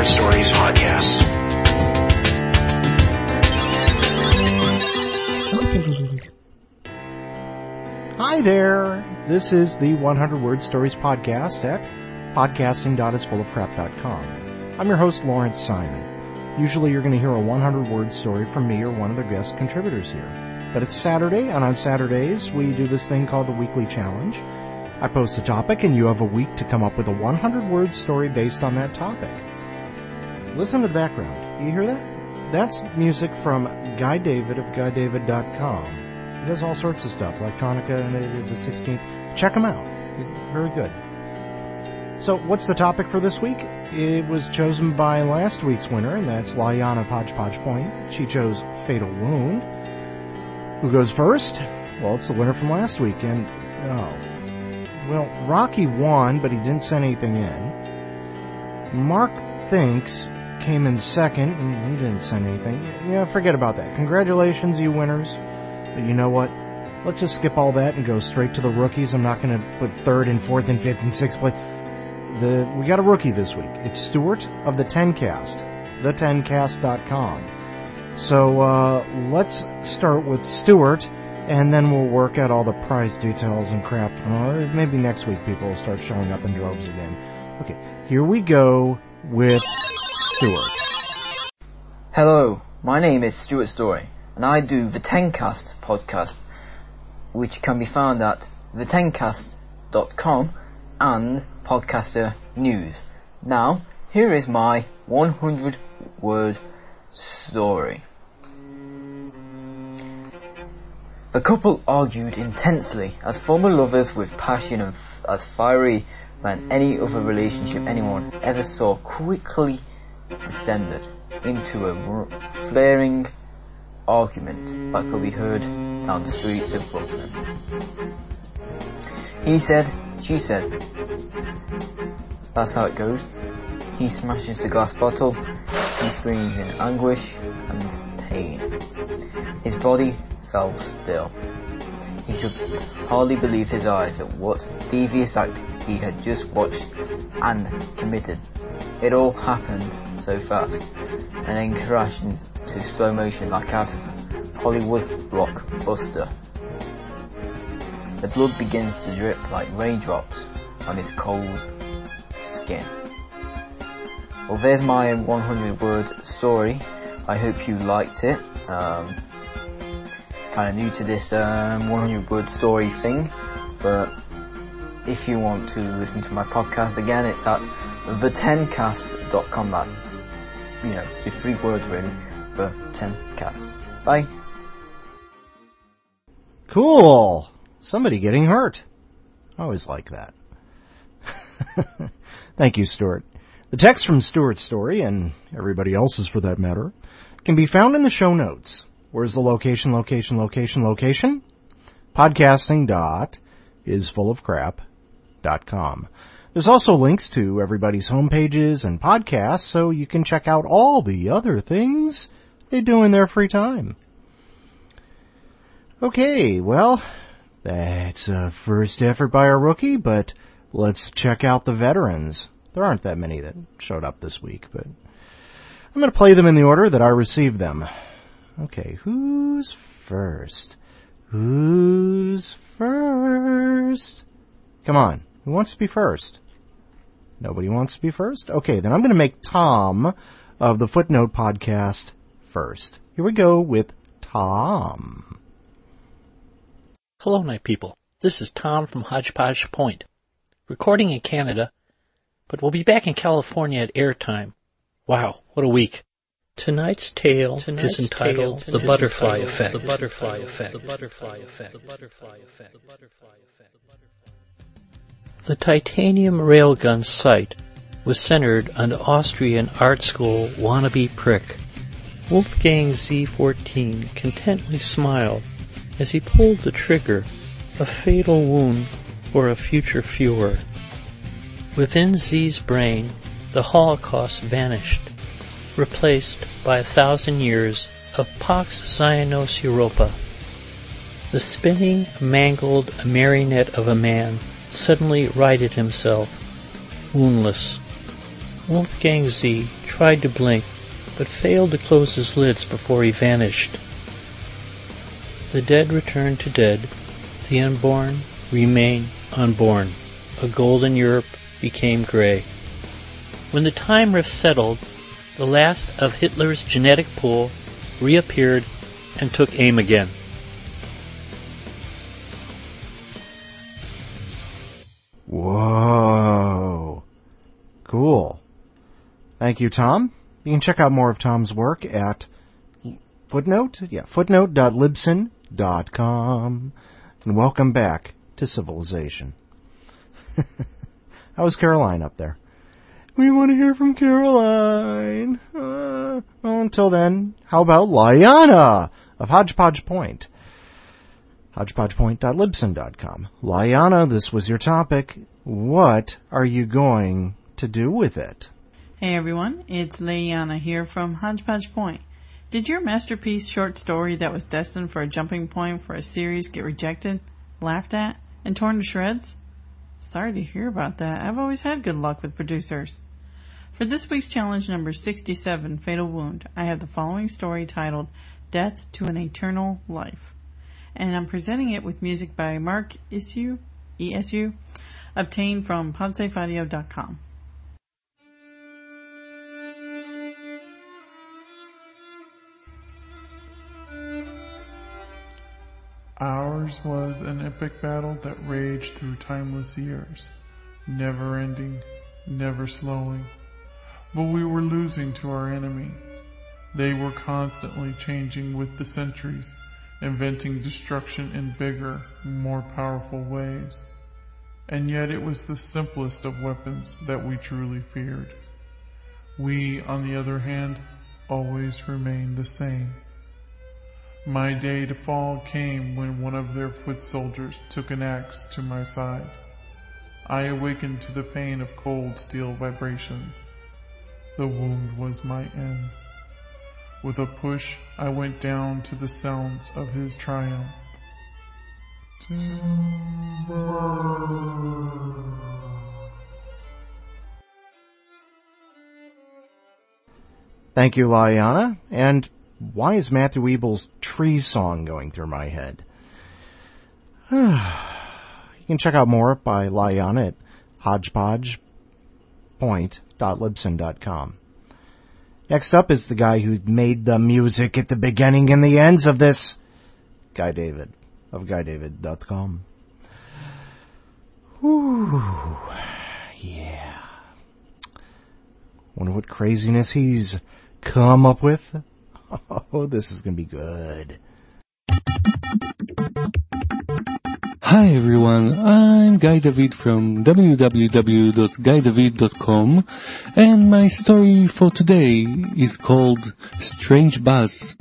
Stories podcast. Hi there. This is the 100 Word Stories podcast at podcasting.isfullofcrap.com. I'm your host, Lawrence Simon. Usually you're going to hear a 100-word story from me or one of the guest contributors here. But it's Saturday, and on Saturdays we do this thing called the Weekly Challenge. I post a topic, and you have a week to come up with a 100-word story based on that topic. Listen to the background. You hear that? That's music from Guy David of GuyDavid.com. He does all sorts of stuff, electronica and the 16th. Check him out. Very good. So, what's the topic for this week? It was chosen by last week's winner, and that's Layan of Hodgepodge Point. She chose Fatal Wound. Who goes first? Well, it's the winner from last week, and Rocky won, but he didn't send anything in. Mark Thinks came in second, and he didn't send anything. Yeah, forget about that. Congratulations, you winners. But you know what? Let's just skip all that and go straight to the rookies. I'm not going to put third and fourth and fifth and sixth place. We got a rookie this week. It's Stuart of the 10Cast, the10cast.com. So let's start with Stuart, and then we'll work out all the prize details and crap. Maybe next week people will start showing up in droves again. Okay, here we go with Stuart. Hello, my name is Stuart Story, and I do the 10Cast podcast, which can be found at the10cast.com and Podcaster News. Now, here is my 100-word story. The couple argued intensely as former lovers with passion and as fiery than any other relationship anyone ever saw quickly descended into a flaring argument that could be heard down the streets of Brooklyn. He said, she said. That's how it goes. He smashes the glass bottle. He screams in anguish and pain. His body fell still. He could hardly believe his eyes at what devious act he had just watched and committed. It all happened so fast, and then crashed into slow motion like out of a Hollywood blockbuster. The blood begins to drip like raindrops on his cold skin. Well, there's my 100-word story. I hope you liked it. Kind of new to this 100-word story thing, but if you want to listen to my podcast again, it's at the10cast.com. That's, the 3 words really, the 10cast. Bye. Cool. Somebody getting hurt. I always like that. Thank you, Stuart. The text from Stuart's story, and everybody else's for that matter, can be found in the show notes. Where's the location? Podcasting.isfullofcrap.com. There's also links to everybody's homepages and podcasts, so you can check out all the other things they do in their free time. Okay, well, that's a first effort by a rookie, but let's check out the veterans. There aren't that many that showed up this week, but I'm going to play them in the order that I received them. Okay, who's first? Who's first? Come on, who wants to be first? Nobody wants to be first? Okay, then I'm going to make Tom of the Footnote podcast first. Here we go with Tom. Hello, night people. This is Tom from Hodgepodge Point, recording in Canada, but we'll be back in California at airtime. Wow, what a week. Tonight's tale is entitled The Butterfly Effect. The Butterfly Effect. The Butterfly Effect. The Butterfly Effect. The Butterfly Effect. The titanium railgun sight was centered on the Austrian art school wannabe prick. Wolfgang Z14 contently smiled as he pulled the trigger, a fatal wound for a future Fuhrer. Within Z's brain, the Holocaust vanished, replaced by 1,000 years of Pax Zionos Europa. The spinning, mangled marionette of a man suddenly righted himself, woundless. Wolfgang Z tried to blink, but failed to close his lids before he vanished. The dead returned to dead. The unborn remain unborn. A golden Europe became gray. When the time rift settled, the last of Hitler's genetic pool reappeared and took aim again. Whoa. Cool. Thank you, Tom. You can check out more of Tom's work at footnote.libsyn.com. And welcome back to civilization. How was Caroline up there? We want to hear from Caroline. Well, until then, how about Liana of Hodgepodge Point? HodgepodgePoint.libsyn.com. Liana, this was your topic. What are you going to do with it? Hey everyone, it's Liana here from Hodgepodge Point. Did your masterpiece short story that was destined for a jumping point for a series get rejected, laughed at, and torn to shreds? Sorry to hear about that. I've always had good luck with producers. For this week's challenge number 67, Fatal Wound, I have the following story titled Death to an Eternal Life. And I'm presenting it with music by Mark ESU, obtained from podsafeaudio.com. Ours was an epic battle that raged through timeless years, never ending, never slowing. But we were losing to our enemy. They were constantly changing with the centuries, inventing destruction in bigger, more powerful ways. And yet it was the simplest of weapons that we truly feared. We, on the other hand, always remained the same. My day to fall came when one of their foot soldiers took an axe to my side. I awakened to the pain of cold steel vibrations. The wound was my end. With a push, I went down to the sounds of his triumph. Thank you, Liana. And why is Matthew Ebel's Tree Song going through my head? You can check out more by Liana at hodgepodgepoint.libsyn.com. Next up is the guy who made the music at the beginning and the ends of this, Guy David of GuyDavid.com. Whew. Yeah. Wonder what craziness he's come up with. Oh, this is going to be good. Hi everyone, I'm Guy David from www.guydavid.com, and my story for today is called Strange Buzz.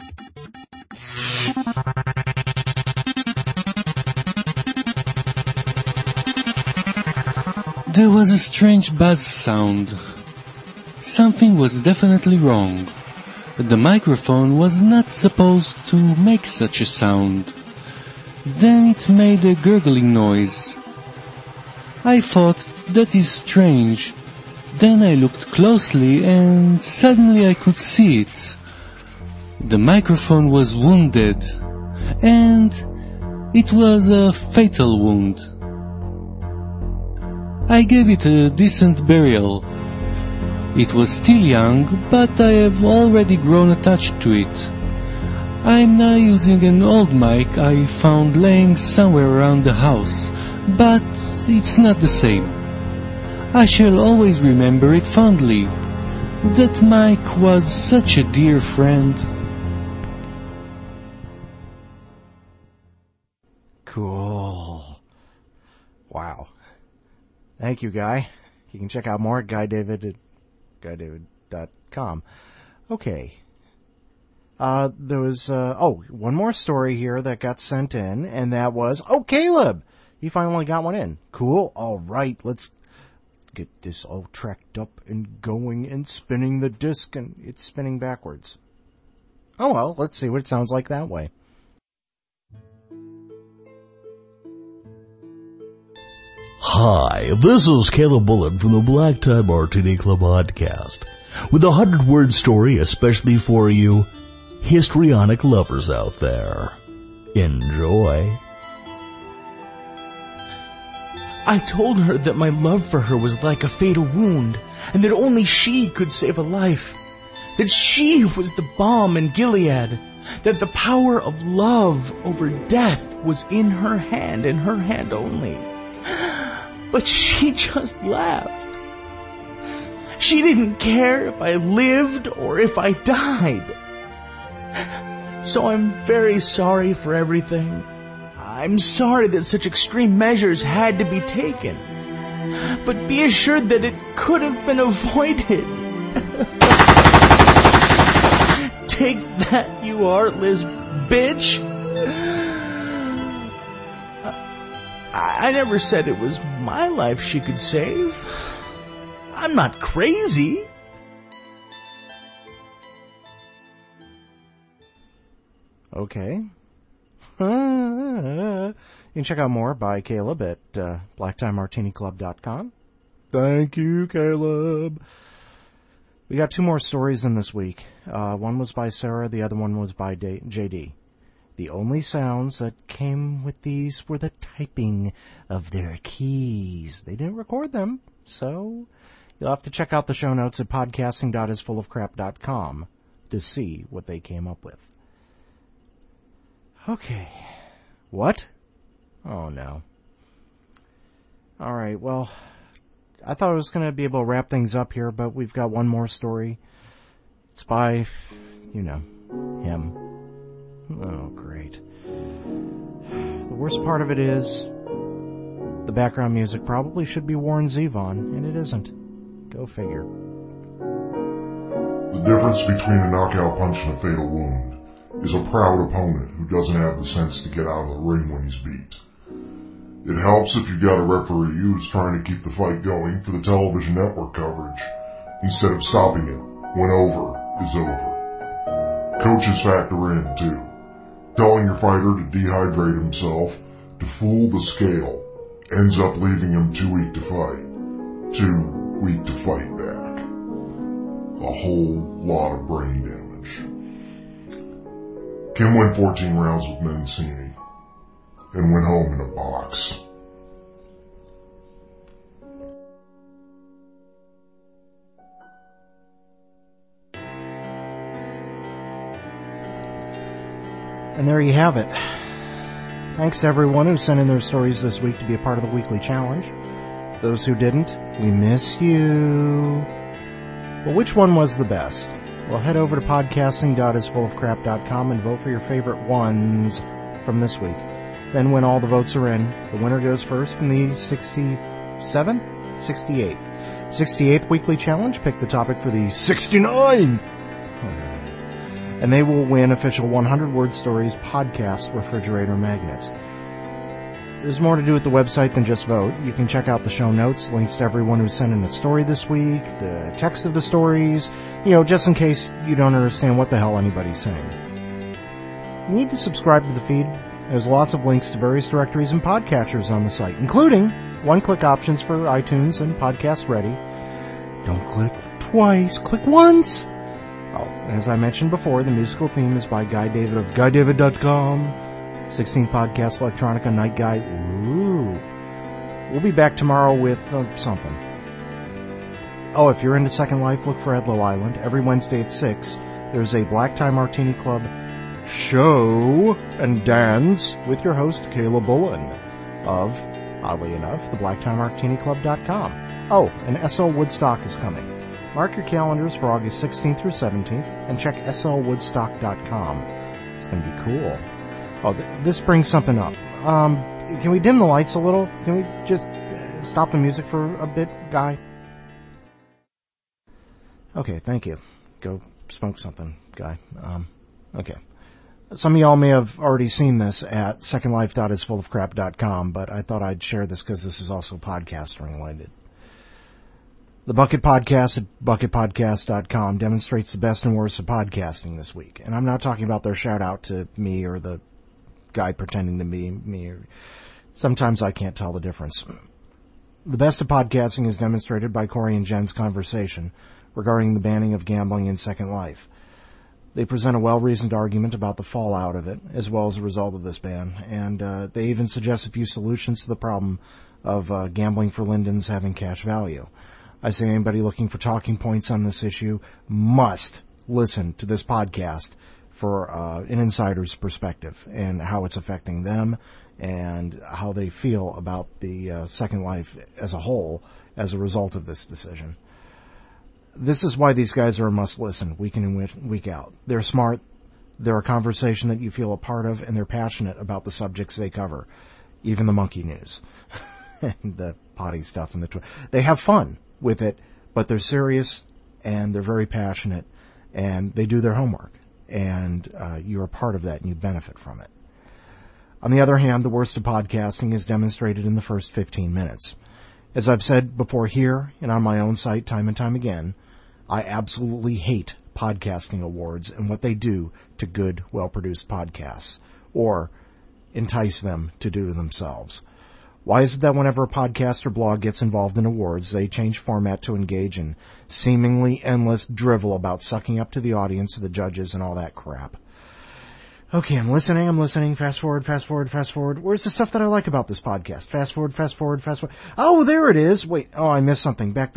There was a strange buzz sound. Something was definitely wrong. The microphone was not supposed to make such a sound. Then it made a gurgling noise. I thought, that is strange. Then I looked closely and suddenly I could see it. The microphone was wounded, and it was a fatal wound. I gave it a decent burial. It was still young, but I have already grown attached to it. I'm now using an old mic I found laying somewhere around the house, but it's not the same. I shall always remember it fondly. That mic was such a dear friend. Cool. Wow. Thank you, Guy. You can check out more at GuyDavid.com. Okay. There was, one more story here that got sent in, and that was, Caleb! You finally got one in. Cool. All right, let's get this all tracked up and going and spinning the disc, and it's spinning backwards. Oh well, let's see what it sounds like that way. Hi, this is Caleb Bullen from the Black Tie Martini Club podcast with a 100-word story especially for you histrionic lovers out there. Enjoy. I told her that my love for her was like a fatal wound, and that only she could save a life. That she was the balm in Gilead. That the power of love over death was in her hand, and her hand only. But she just laughed. She didn't care if I lived or if I died. So I'm very sorry for everything. I'm sorry that such extreme measures had to be taken. But be assured that it could have been avoided. Take that, you heartless bitch. I never said it was my life she could save. I'm not crazy. Okay. You can check out more by Caleb at blacktiemartiniclub.com. Thank you, Caleb. We got two more stories in this week. One was by Sarah, the other one was by JD. The only sounds that came with these were the typing of their keys. They didn't record them, so you'll have to check out the show notes at podcasting.isfullofcrap.com to see what they came up with. Okay. What? Oh, no. All right, well, I thought I was going to be able to wrap things up here, but we've got one more story. It's by, him. Oh, great. The worst part of it is the background music probably should be Warren Zevon, and it isn't. Go figure. The difference between a knockout punch and a fatal wound is a proud opponent who doesn't have the sense to get out of the ring when he's beat. It helps if you've got a referee who's trying to keep the fight going for the television network coverage instead of stopping it when over is over. Coaches factor in, too. Telling your fighter to dehydrate himself to fool the scale ends up leaving him too weak to fight. Too weak to fight back. A whole lot of brain damage. Kim went 14 rounds with Mancini and went home in a box. And there you have it. Thanks to everyone who sent in their stories this week to be a part of the weekly challenge. Those who didn't, we miss you. Well, which one was the best? Well, head over to podcasting.isfullofcrap.com and vote for your favorite ones from this week. Then when all the votes are in, the winner goes first in the 68th weekly challenge. Pick the topic for the 69th. And they will win official 100-word stories podcast refrigerator magnets. There's more to do with the website than just vote. You can check out the show notes, links to everyone who sent in a story this week, the text of the stories, just in case you don't understand what the hell anybody's saying. You need to subscribe to the feed. There's lots of links to various directories and podcatchers on the site, including one-click options for iTunes and Podcast Ready. Don't click twice, click once. Oh, and as I mentioned before, the musical theme is by Guy David of GuyDavid.com. 16 Podcast Electronica Night Guide. Ooh. We'll be back tomorrow with something. Oh, if you're into Second Life, look for Edlow Island. Every Wednesday at 6, there's a Black Tie Martini Club show and dance with your host, Caleb Bullen of, oddly enough, the BlackTieMartiniClub.com. Oh, and SL Woodstock is coming. Mark your calendars for August 16th through 17th and check slwoodstock.com. It's going to be cool. Oh, this brings something up. Can we dim the lights a little? Can we just stop the music for a bit, Guy? Okay, thank you. Go smoke something, Guy. Okay. Some of y'all may have already seen this at secondlife.isfullofcrap.com, but I thought I'd share this because this is also podcasting related. The Bucket Podcast at bucketpodcast.com demonstrates the best and worst of podcasting this week. And I'm not talking about their shout out to me or the guy pretending to be me. Sometimes I can't tell the difference. The best of podcasting is demonstrated by Corey and Jen's conversation regarding the banning of gambling in Second Life. They present a well-reasoned argument about the fallout of it, as well as the result of this ban, and they even suggest a few solutions to the problem of gambling for Lindens having cash value. I say anybody looking for talking points on this issue must listen to this podcast for an insider's perspective and how it's affecting them and how they feel about the Second Life as a whole as a result of this decision. This is why these guys are a must-listen week in and week out. They're smart, they're a conversation that you feel a part of, and they're passionate about the subjects they cover, even the monkey news and the potty stuff. They have fun with it, but they're serious, and they're very passionate, and they do their homework, and you're a part of that, and you benefit from it. On the other hand, the worst of podcasting is demonstrated in the first 15 minutes. As I've said before here and on my own site time and time again, I absolutely hate podcasting awards and what they do to good, well-produced podcasts, or entice them to do to themselves. Why is it that whenever a podcast or blog gets involved in awards, they change format to engage in seemingly endless drivel about sucking up to the audience, the judges, and all that crap? Okay, I'm listening, fast forward. Where's the stuff that I like about this podcast? Fast forward. Oh, there it is. Wait, I missed something. Back.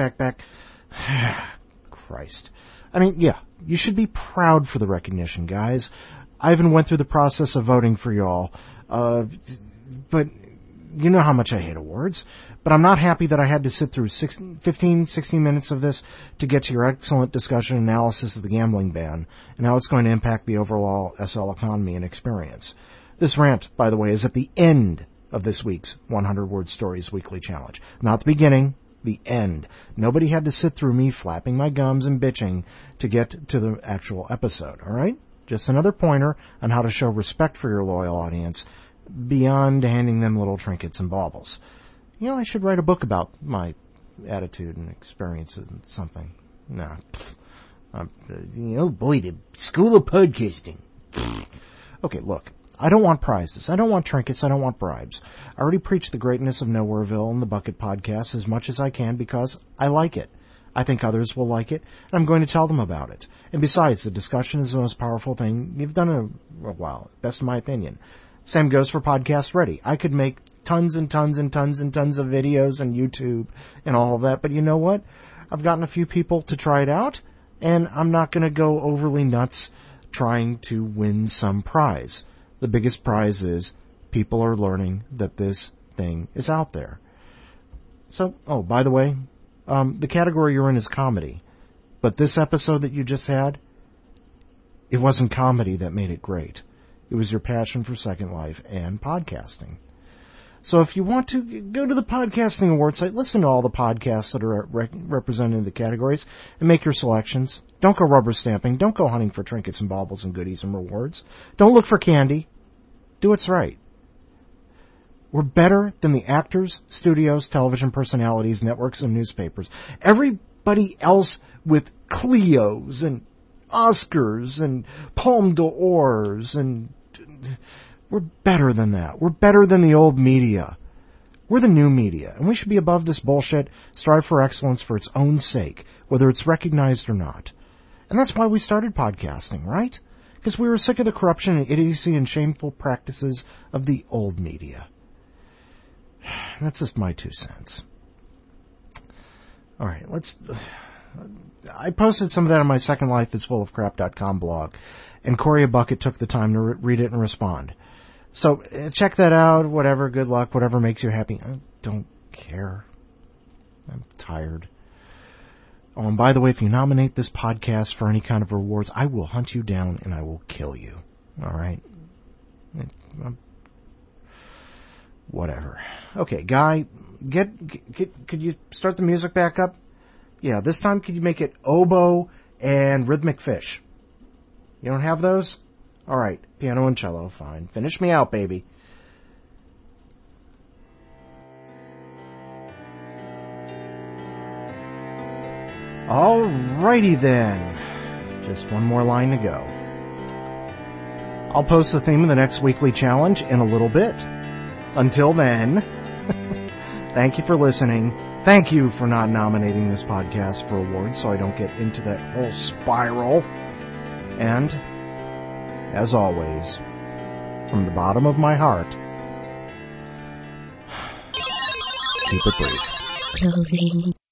Christ. I mean, yeah, you should be proud for the recognition, guys. I even went through the process of voting for y'all, but you know how much I hate awards. But I'm not happy that I had to sit through 16 minutes of this to get to your excellent discussion and analysis of the gambling ban and how it's going to impact the overall SL economy and experience. This rant, by the way, is at the end of this week's 100 Word Stories Weekly Challenge. Not the beginning, the end. Nobody had to sit through me flapping my gums and bitching to get to the actual episode, all right? Just another pointer on how to show respect for your loyal audience beyond handing them little trinkets and baubles. You know, I should write a book about my attitude and experiences and something. Nah. Oh boy, the School of Podcasting. Okay, look. I don't want prizes. I don't want trinkets. I don't want bribes. I already preach the greatness of Nowhereville and the Bucket Podcast as much as I can because I like it. I think others will like it, and I'm going to tell them about it. And besides, the discussion is the most powerful thing you've done in a while, best in my opinion. Same goes for Podcast Ready. I could make tons of videos on YouTube and all of that, but you know what? I've gotten a few people to try it out, and I'm not going to go overly nuts trying to win some prize. The biggest prize is people are learning that this thing is out there. So, by the way, the category you're in is comedy, but this episode that you just had, it wasn't comedy that made it great. It was your passion for Second Life and podcasting. So if you want to go to the Podcasting Awards site, listen to all the podcasts that are represented in the categories and make your selections. Don't go rubber stamping. Don't go hunting for trinkets and baubles and goodies and rewards. Don't look for candy. Do what's right. We're better than the actors, studios, television personalities, networks, and newspapers. Everybody else with Clios and Oscars and Palme d'Ors, and we're better than that. We're better than the old media. We're the new media, and we should be above this bullshit, strive for excellence for its own sake, whether it's recognized or not. And that's why we started podcasting, right? Because we were sick of the corruption and idiocy and shameful practices of the old media. That's just my 2 cents. All right, I posted some of that on my secondlifeisfullofcrap.com blog, and Corey Bucket took the time to read it and respond. So check that out, whatever, good luck, whatever makes you happy. I don't care. I'm tired. Oh, and by the way, if you nominate this podcast for any kind of rewards, I will hunt you down and I will kill you. All right? Whatever. Okay, Guy, could you start the music back up? Yeah, this time could you make it oboe and rhythmic fish? You don't have those? All right, piano and cello, fine. Finish me out, baby. Alrighty then. Just one more line to go. I'll post the theme of the next weekly challenge in a little bit. Until then, Thank you for listening. Thank you for not nominating this podcast for awards so I don't get into that whole spiral. And, as always, from the bottom of my heart, keep it brief. Closing.